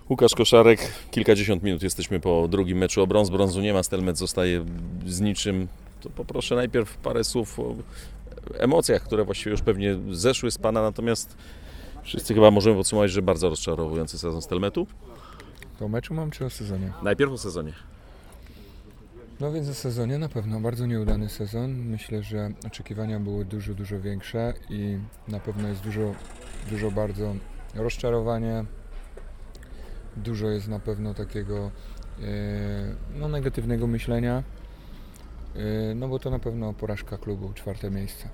Łukasz Koszarek, kilkadziesiąt minut jesteśmy po drugim meczu o brąz. Brązu nie ma, Stelmet zostaje z niczym. To poproszę najpierw parę słów o emocjach, które właściwie już pewnie zeszły z Pana, natomiast wszyscy chyba możemy podsumować, że bardzo rozczarowujący sezon Stelmetu. To o meczu mam czy o sezonie? Najpierw o sezonie. No więc o sezonie na pewno bardzo nieudany sezon. Myślę, że oczekiwania były dużo większe i na pewno jest dużo bardzo rozczarowania. Dużo jest na pewno takiego negatywnego myślenia, no bo to na pewno porażka klubu, 4. miejsce.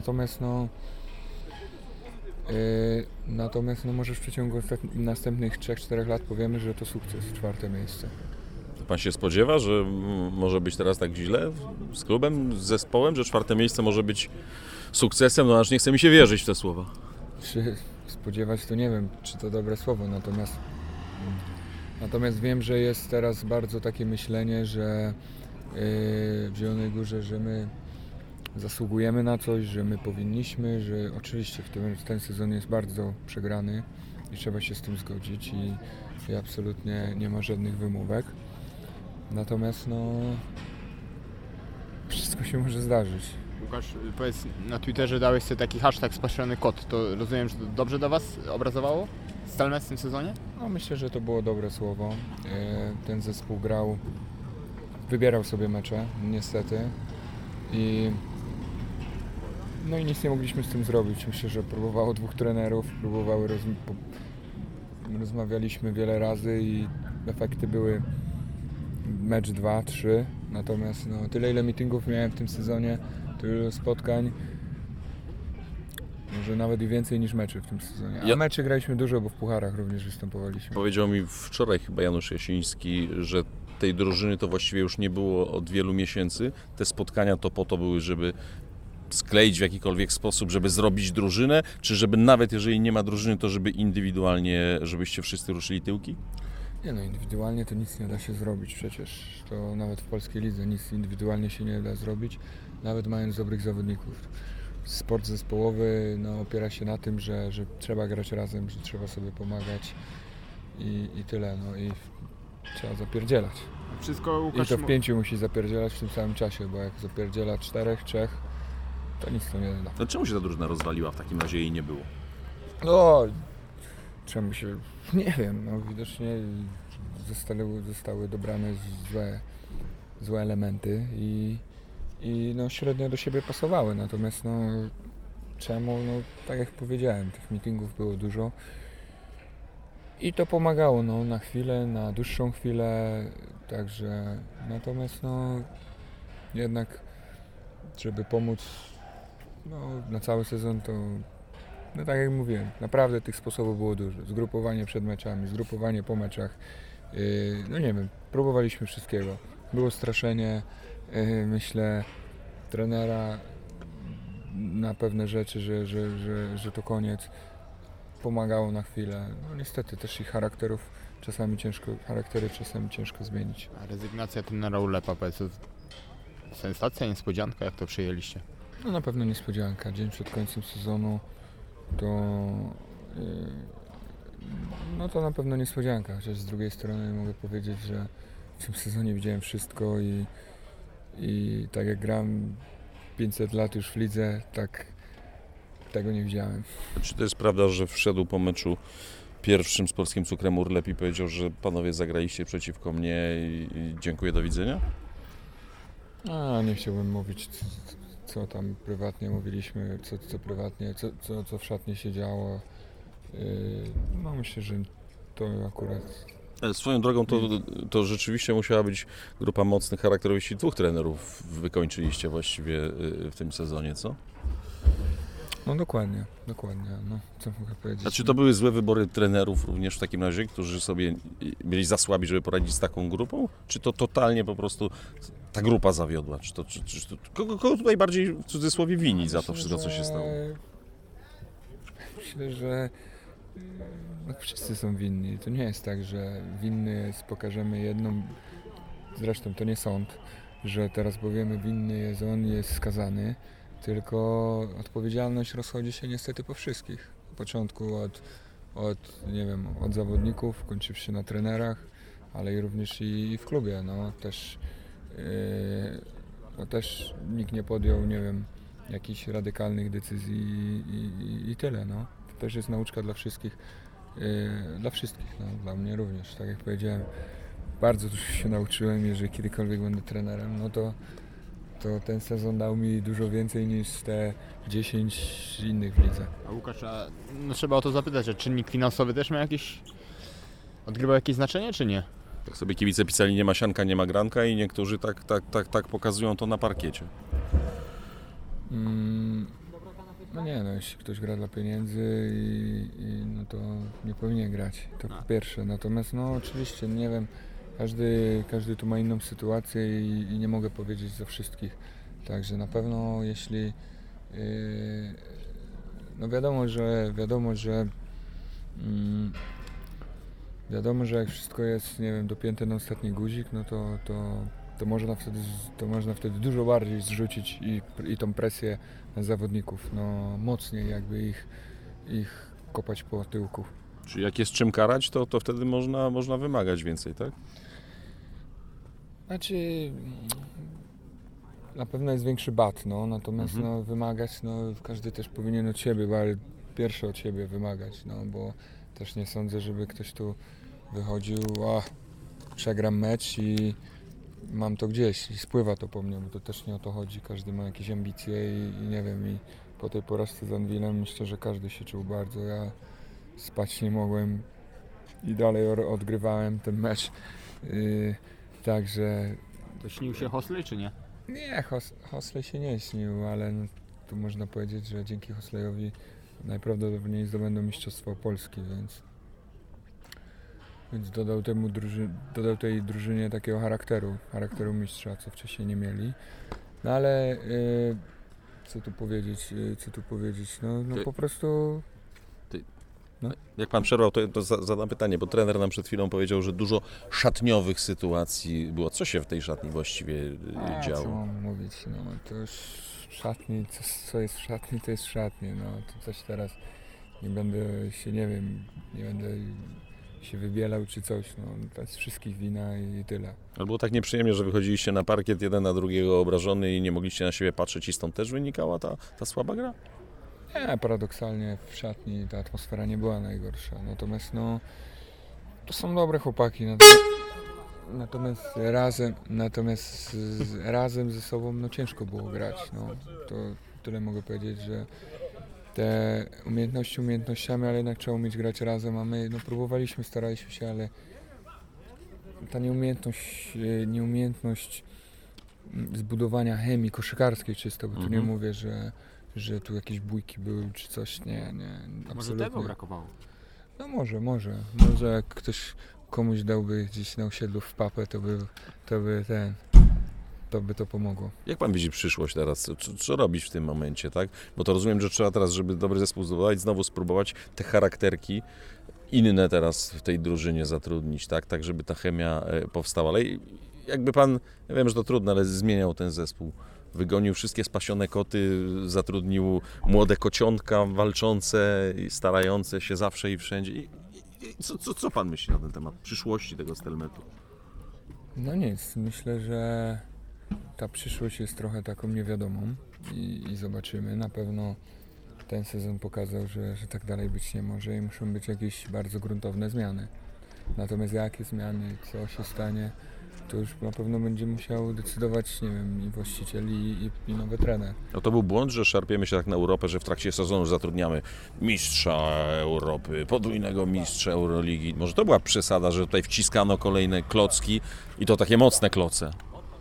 Natomiast może w przeciągu następnych 3-4 lat powiemy, że to sukces, 4. miejsce. Pan się spodziewa, że może być teraz tak źle z klubem, z zespołem, że 4. miejsce może być sukcesem? No aż nie chce mi się wierzyć w te słowa. Czy spodziewać to nie wiem, czy to dobre słowo, natomiast wiem, że jest teraz bardzo takie myślenie, że w Zielonej Górze, że my zasługujemy na coś, że my powinniśmy, że oczywiście ten sezon jest bardzo przegrany i trzeba się z tym zgodzić i absolutnie nie ma żadnych wymówek. Natomiast wszystko się może zdarzyć. Łukasz, powiedz, na Twitterze dałeś sobie taki hashtag spatrzony kot. To rozumiem, że to dobrze dla Was obrazowało Stelmet w tym sezonie? No myślę, że to było dobre słowo. Ten zespół wybierał sobie mecze, niestety. I nic nie mogliśmy z tym zrobić. Myślę, że próbowało 2 trenerów, rozmawialiśmy wiele razy i efekty były mecz 2, 3. Natomiast tyle ile meetingów miałem w tym sezonie, tyle spotkań, może nawet i więcej niż meczy w tym sezonie. A meczy graliśmy dużo, bo w pucharach również występowaliśmy. Powiedział mi wczoraj chyba Janusz Jasiński, że tej drużyny to właściwie już nie było od wielu miesięcy. Te spotkania to po to były, żeby skleić w jakikolwiek sposób, żeby zrobić drużynę, czy żeby nawet jeżeli nie ma drużyny, to żeby indywidualnie, żebyście wszyscy ruszyli tyłki? Nie indywidualnie to nic nie da się zrobić przecież. To nawet w polskiej lidze nic indywidualnie się nie da zrobić, nawet mając dobrych zawodników. Sport zespołowy opiera się na tym, że trzeba grać razem, że trzeba sobie pomagać i tyle. I trzeba zapierdzielać. Wszystko, Łukasz, I to w 5 musi zapierdzielać w tym samym czasie, bo jak zapierdziela 4, 3, to nic to nie da. No czemu się ta drużyna rozwaliła w takim razie jej nie było? Czemu się... Nie wiem, widocznie zostały dobrane złe elementy i średnio do siebie pasowały. Natomiast czemu? Tak jak powiedziałem, tych meetingów było dużo i to pomagało na chwilę, na dłuższą chwilę, także natomiast jednak żeby pomóc na cały sezon, to tak jak mówiłem, naprawdę tych sposobów było dużo. Zgrupowanie przed meczami, zgrupowanie po meczach. Nie wiem, próbowaliśmy wszystkiego. Było straszenie, myślę, trenera na pewne rzeczy, że to koniec. Pomagało na chwilę. Niestety też ich charaktery czasami ciężko zmienić. A rezygnacja trenera Ulepa, powiedz, to sensacja, niespodzianka, jak to przyjęliście? Na pewno niespodzianka. Dzień przed końcem sezonu to na pewno niespodzianka, chociaż z drugiej strony mogę powiedzieć, że w tym sezonie widziałem wszystko i tak jak gram 500 lat już w lidze, tak tego nie widziałem. Czy to jest prawda, że wszedł po meczu pierwszym z polskim cukrem Urlep i powiedział, że panowie zagraliście przeciwko mnie i dziękuję, do widzenia? Nie chciałbym mówić, co tam prywatnie mówiliśmy, co prywatnie, co w szatni się działo. Myślę, że to akurat... Swoją drogą to rzeczywiście musiała być grupa mocnych charakterów, jeśli 2 trenerów wykończyliście właściwie w tym sezonie, co? Dokładnie. Co mogę powiedzieć? A czy to były złe wybory trenerów również w takim razie, którzy sobie byli za słabi, żeby poradzić z taką grupą? Czy to totalnie po prostu ta grupa zawiodła? Kogo tutaj bardziej w cudzysłowie wini za to wszystko, co się stało? Myślę, że wszyscy są winni. To nie jest tak, że winny jest, pokażemy jedną, zresztą to nie sąd, że teraz powiemy winny jest on, jest skazany, tylko odpowiedzialność rozchodzi się niestety po wszystkich. Na początku od od zawodników, kończywszy na trenerach, ale i również i w klubie. Też nikt nie podjął, jakichś radykalnych decyzji i tyle. To też jest nauczka dla wszystkich, dla mnie również. Tak jak powiedziałem, bardzo dużo się nauczyłem, jeżeli kiedykolwiek będę trenerem, to ten sezon dał mi dużo więcej niż te 10 innych w lidze. A Łukasz, trzeba o to zapytać, czy czynnik finansowy też odgrywał jakieś znaczenie, czy nie? Tak sobie kibice pisali, nie ma sianka, nie ma granka i niektórzy tak pokazują to na parkiecie. Jeśli ktoś gra dla pieniędzy to nie powinien grać, to po pierwsze. Natomiast oczywiście, nie wiem, każdy tu ma inną sytuację i nie mogę powiedzieć za wszystkich. Także na pewno jeśli wiadomo, że jak wszystko jest, dopięte na ostatni guzik, to można wtedy dużo bardziej zrzucić i tą presję na zawodników, mocniej jakby ich kopać po tyłku. Czyli jak jest czym karać, to wtedy można wymagać więcej, tak? Znaczy, na pewno jest większy bat, natomiast wymagać, każdy też powinien od siebie, ale pierwszy od siebie wymagać, bo też nie sądzę, żeby ktoś tu wychodził, przegram mecz i mam to gdzieś i spływa to po mnie, bo to też nie o to chodzi, każdy ma jakieś ambicje i nie wiem, i po tej porażce z Anwilem myślę, że każdy się czuł bardzo, ja spać nie mogłem i dalej odgrywałem ten mecz, także... To śnił się Hosley, czy nie? Nie, Hosley się nie śnił, ale tu można powiedzieć, że dzięki Hosleyowi najprawdopodobniej zdobędą Mistrzostwo Polski, więc dodał tej drużynie takiego charakteru mistrza, co wcześniej nie mieli. Ale co tu powiedzieć, po prostu... Jak pan przerwał, to zadam pytanie, bo trener nam przed chwilą powiedział, że dużo szatniowych sytuacji było. Co się w tej szatni właściwie działo? Co mam mówić, to już w szatni, co jest w szatni, to jest w szatni, to coś teraz nie będę się wybielał czy coś, to jest wszystkich wina i tyle. Ale było tak nieprzyjemnie, że wychodziliście na parkiet jeden na drugiego obrażony i nie mogliście na siebie patrzeć i stąd też wynikała ta słaba gra? Nie, paradoksalnie w szatni ta atmosfera nie była najgorsza, natomiast to są dobre chłopaki, natomiast razem ze sobą ciężko było grać, to tyle mogę powiedzieć, że te umiejętnościami, ale jednak trzeba umieć grać razem, a my próbowaliśmy, staraliśmy się, ale ta nieumiejętność zbudowania chemii koszykarskiej czysto, bo tu nie mówię, że tu jakieś bójki były czy coś, nie, absolutnie. Może tego brakowało? Może jak ktoś komuś dałby gdzieś na osiedlu w papę, to by to pomogło. Jak pan widzi przyszłość teraz? Co robić w tym momencie, tak? Bo to rozumiem, że trzeba teraz, żeby dobry zespół zbudować, znowu spróbować te charakterki inne teraz w tej drużynie zatrudnić, tak żeby ta chemia powstała. Ale jakby pan, ja wiem, że to trudno, ale zmieniał ten zespół. Wygonił wszystkie spasione koty, zatrudnił młode kocionka walczące, starające się zawsze i wszędzie. Co pan myśli na ten temat przyszłości tego Stelmetu? Nic, myślę, że ta przyszłość jest trochę taką niewiadomą i zobaczymy. Na pewno ten sezon pokazał, że tak dalej być nie może i muszą być jakieś bardzo gruntowne zmiany. Natomiast jakie zmiany, co się stanie, to już na pewno będzie musiał decydować, i właściciel i nowy trener. No to był błąd, że szarpiemy się tak na Europę, że w trakcie sezonu zatrudniamy mistrza Europy, podwójnego mistrza Euroligi. Może to była przesada, że tutaj wciskano kolejne klocki i to takie mocne kloce.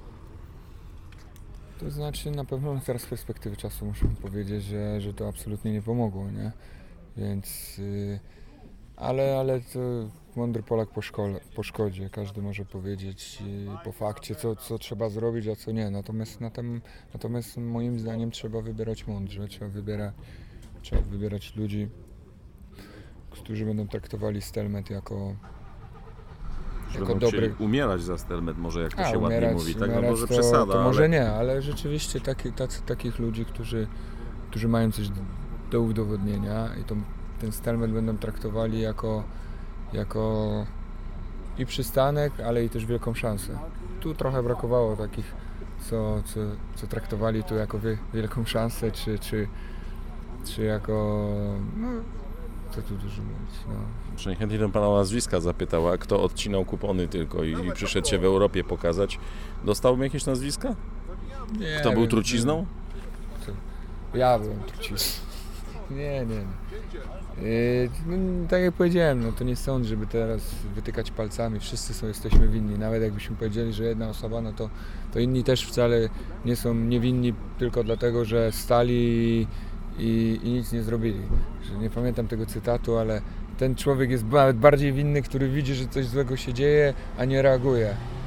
To znaczy na pewno teraz z perspektywy czasu muszę powiedzieć, że to absolutnie nie pomogło, nie? Więc... Ale to mądry Polak po szkodzie. Każdy może powiedzieć po fakcie, co trzeba zrobić, a co nie. Natomiast moim zdaniem trzeba wybierać mądrze. Trzeba wybierać ludzi, którzy będą traktowali Stelmet jako dobry. Umierać za Stelmet, może jak to się ładnie mówi, tak? No może to, przesada. to może nie, ale rzeczywiście takich ludzi, którzy mają coś do udowodnienia i tą ten Stelmet będą traktowali jako i przystanek, ale i też wielką szansę. Tu trochę brakowało takich, co traktowali to jako wielką szansę, czy jako, no, co tu dużo mówić, no. Przynajmniej chętnie bym pana o nazwiska zapytał, a kto odcinał kupony tylko i przyszedł się w Europie pokazać. Dostałbym jakieś nazwiska? Nie Kto był wiem, trucizną? Ja byłem trucizną. Nie. No, tak jak powiedziałem, no to nie sądzę, żeby teraz wytykać palcami. Wszyscy jesteśmy winni. Nawet jakbyśmy powiedzieli, że jedna osoba, no to inni też wcale nie są niewinni tylko dlatego, że stali i nic nie zrobili. Że nie pamiętam tego cytatu, ale ten człowiek jest nawet bardziej winny, który widzi, że coś złego się dzieje, a nie reaguje.